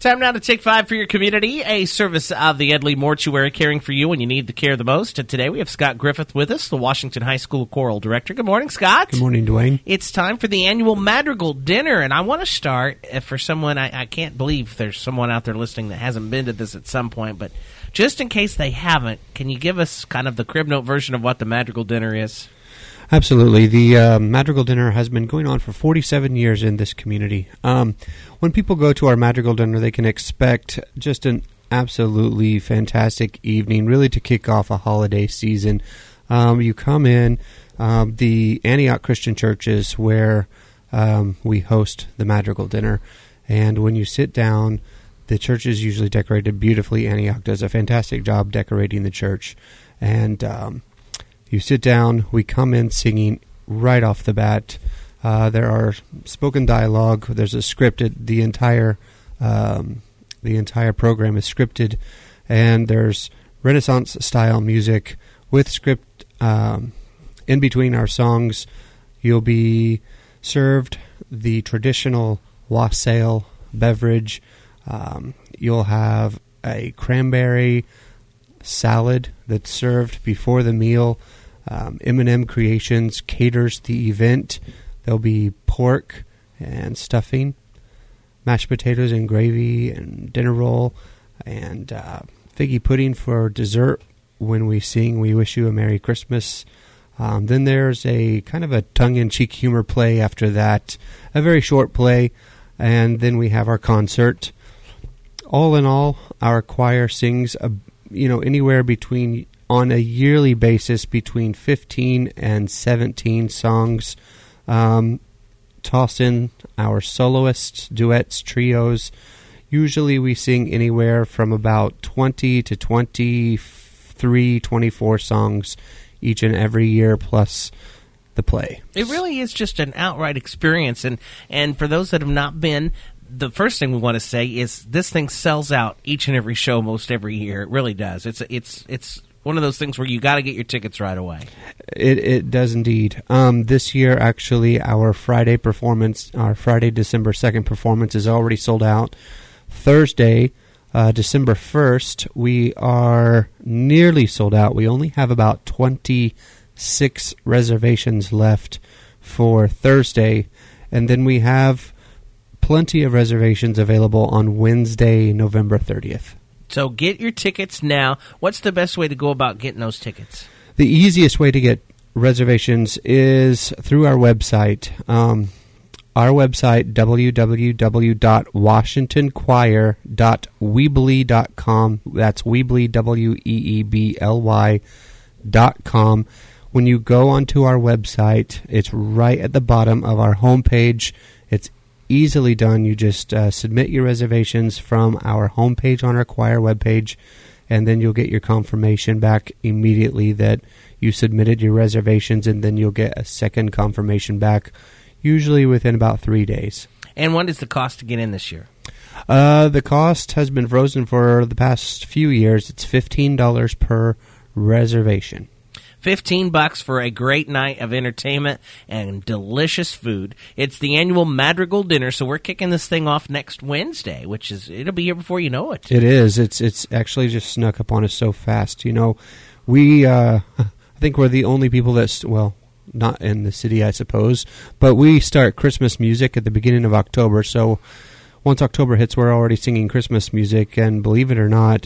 Time now to take 5 for your community, a service of the Edley Mortuary, caring for you when you need the care the most. And today we have Scott Griffith with us, the Washington High School Choral Director. Good morning, Scott. Good morning, Dwayne. It's time for the annual Madrigal Dinner, and I want to start for someone, I can't believe there's someone out there listening that hasn't been to this at some point, but just in case they haven't, can you give us kind of the crib note version of what the Madrigal Dinner is? Absolutely. The Madrigal Dinner has been going on for 47 years in this community. When people go to our Madrigal Dinner, they can expect just an absolutely fantastic evening, really to kick off a holiday season. You come in, the Antioch Christian Church is where we host the Madrigal Dinner, and when you sit down, the church is usually decorated beautifully. Antioch does a fantastic job decorating the church, and you sit down, we come in singing right off the bat. There are spoken dialogue. There's a scripted. The entire program is scripted, and there's Renaissance-style music with script. In between our songs, you'll be served the traditional wassail beverage. You'll have a cranberry salad that's served before the meal. M&M Creations caters the event. There'll be pork and stuffing, mashed potatoes and gravy, and dinner roll, and figgy pudding for dessert. When we sing We Wish You a Merry Christmas. Then there's a kind of a tongue-in-cheek humor play after that, a very short play, and then we have our concert. All in all, our choir sings anywhere between, on a yearly basis, between 15 and 17 songs. Toss in our soloists, duets, trios. Usually we sing anywhere from about 20 to 23, 24 songs each and every year, plus the play. It really is just an outright experience, and for those that have not been, the first thing we want to say is this thing sells out each and every show most every year. It really does. It's one of those things where you got to get your tickets right away. It does indeed. This year, actually, our Friday performance, our Friday, December 2nd performance is already sold out. Thursday, December 1st, we are nearly sold out. We only have about 26 reservations left for Thursday, and then we have plenty of reservations available on Wednesday, November 30th. So get your tickets now. What's the best way to go about getting those tickets? The easiest way to get reservations is through our website. Our website, www.washingtonchoir.weebly.com. That's Weebly, WEEBLY.com. When you go onto our website, it's right at the bottom of our homepage. It's easily done. You just submit your reservations from our homepage on our choir webpage, and then you'll get your confirmation back immediately that you submitted your reservations, and then you'll get a second confirmation back, usually within about 3 days. And what is the cost to get in this year? The cost has been frozen for the past few years. It's $15 per reservation. $15 for a great night of entertainment and delicious food. It's the annual Madrigal Dinner, so we're kicking this thing off next Wednesday, it'll be here before you know it. It is. It's actually just snuck up on us so fast. We I think we're the only people not in the city, I suppose, but we start Christmas music at the beginning of October, so once October hits, we're already singing Christmas music, and believe it or not,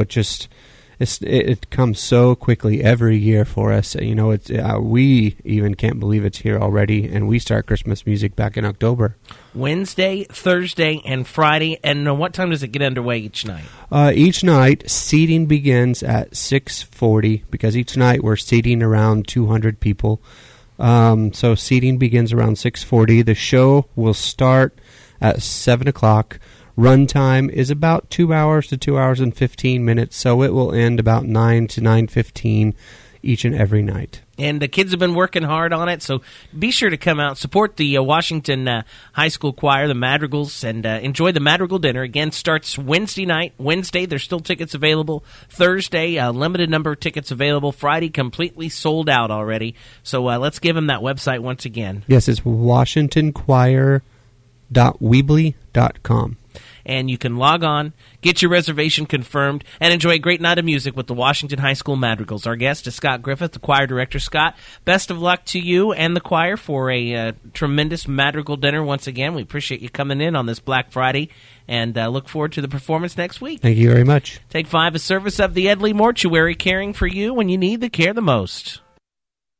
it comes so quickly every year for us. We even can't believe it's here already, and we start Christmas music back in October. Wednesday, Thursday, and Friday. And what time does it get underway each night? Each night, seating begins at 6:40, because each night we're seating around 200 people. So seating begins around 6:40. The show will start at 7 o'clock. Runtime is about 2 hours to 2 hours and 15 minutes, so it will end about 9 to 9:15 each and every night. And the kids have been working hard on it, so be sure to come out, support the Washington High School Choir, the Madrigals, and enjoy the Madrigal Dinner. Again, starts Wednesday night. Wednesday, there's still tickets available. Thursday, a limited number of tickets available. Friday, completely sold out already. So let's give them that website once again. Yes, it's WashingtonChoir.weebly.com. and you can log on, get your reservation confirmed, and enjoy a great night of music with the Washington High School Madrigals. Our guest is Scott Griffith, the choir director. Scott, best of luck to you and the choir for a tremendous Madrigal dinner once again. We appreciate you coming in on this Black Friday, and look forward to the performance next week. Thank you very much. Take 5, a service of the Edley Mortuary, caring for you when you need the care the most.